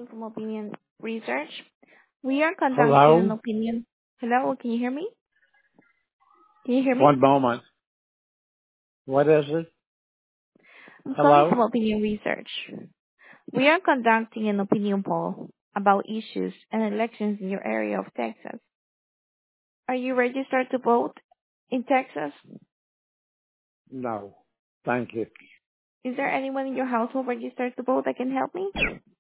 from Opinion Research. We are conducting an Hello? opinion. Hello, can you hear me? Can you hear me? One moment. What is it? I'm calling Hello? from Opinion Research. We are conducting an opinion poll about issues and elections in your area of Texas. Are you registered to vote in Texas? No. Thank you. Is there anyone in your household registered to vote that can help me?